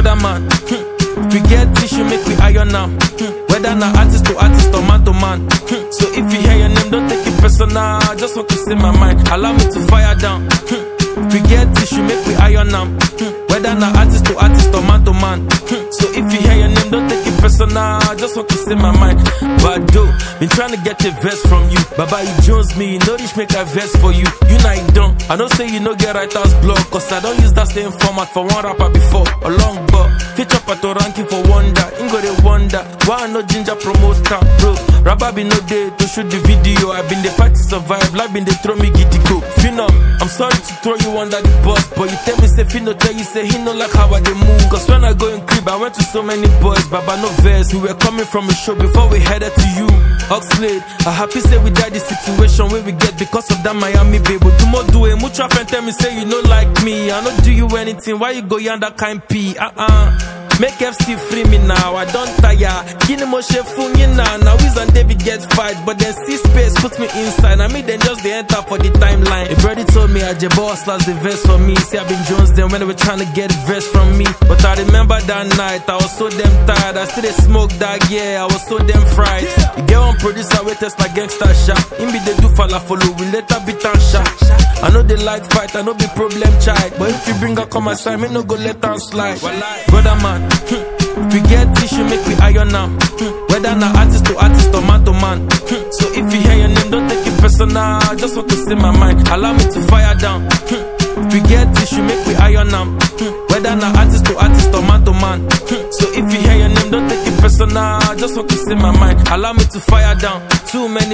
Brother man, if we get tissue, make we iron now. Whether na artist to artist or man to man. So if you hear your name, don't take it personal. I just want to say my mind. Allow me to fire down. If we get tissue, make we iron now. Whether na artist to artist or man to man. So if you hear your name, don't take it personal. I just want to say my mind. But though, been trying to get a verse from you. Baba, you Jones me, no rich make a verse for you. You know you don't. I don't say you no get writer's block, cause I don't use that same format for one rapper before. A long but feature pato ranking for wonder. Ingo they wonder why I no ginger promoter, bro. Rabba be no day to shoot the video. I been the fight to survive, life been they throw me giddy go. Phenom, I'm sorry to throw you under the bus, but you tell me say Fino tell you say he no like how I they move. Cause when I go in crib, I went to so many boys, Baba no verse. We were coming from a show before we headed to you. Oxlade, I happy say we died the situation where we get because of that Miami baby. Do more do it, mucha friend tell me say you no like me. I don't do you anything, why you go yonder kind P? Make FC free me now, I don't tire. Kini mo shefu now. Now Wiz and David get fight, but then see space put me inside. I mean then just they enter for the timeline. A birdie told me Ajay Boss last the verse for me. See I been Jones then when they were trying to get a verse from me. But I remember that night, I was so damn tired. I still they smoke that, yeah, I was so damn fried. You get one producer we test like gangster shot. In be they do follow, we later beat and shot. I know they like fight, I know be problem child. But if you bring her come my side, me no go let her slide. Brother man, if we get tissue, make we iron now. Whether na artist to artist or man to man. So if you hear your name, don't take it personal. I just want to say my mind. Allow me to fire down. If we get tissue, make we iron now. Whether na artist to artist or man to man. So if you hear your name, don't take it personal. I just want to say my mind. Allow me to fire down. Too many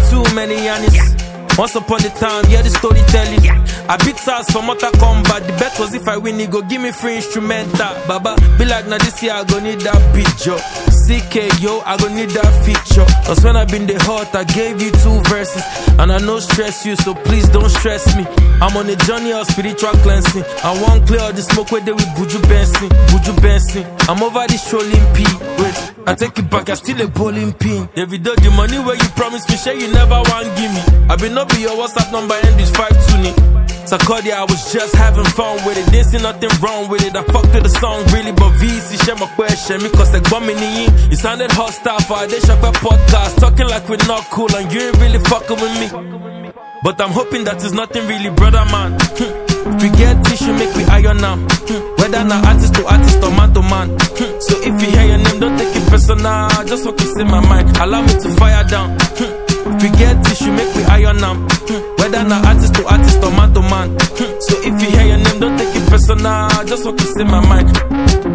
Yannis. Once upon a time, yeah, the storytelling. I beat SARS for Mortal Kombat. The bet was if I win, he go give me free instrumental. Baba, be like, now this year I go need that picture. CK, yo, I go need that feature. Cause when I been the hot, I gave you 2 verses. And I know stress you, so please don't stress me. I'm on a journey of spiritual cleansing. I won't clear all the smoke where they with Buju Benson. I'm over the strolling P. Wait, I take it back, I still a bowling pin. Every day the money where you promised me, share you never want give me. I been no be your WhatsApp number end is 520. Sarkodie, I was just having fun with it. Didn't see nothing wrong with it. I fucked with the song really, but VC share my question me cause like bumming in. You sounded hostile for a day shop podcast. Talking like we're not cool and you ain't really fucking with me. But I'm hoping that it's nothing really, brother man. If we get tissue, make we iron now. Whether na artist to artist or man to man. So if you hear your name, don't take it personal. I just want to say my mind. Allow me to fire down. If we get tissue, make we iron now. Whether na artist to artist or man to man. So if you hear your name, don't take it personal. I just want to say my mind.